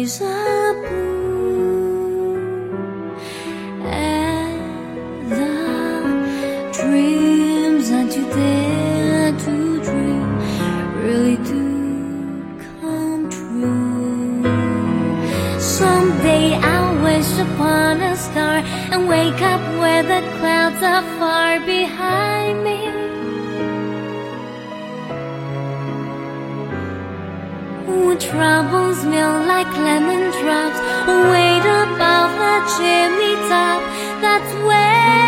is a blue, and the dreams that you dare to dream really do come true. Someday I'll wish upon a star and wake up where the clouds are far behind me. When troubles melt like lemon drops, wait above the chimney top. That's where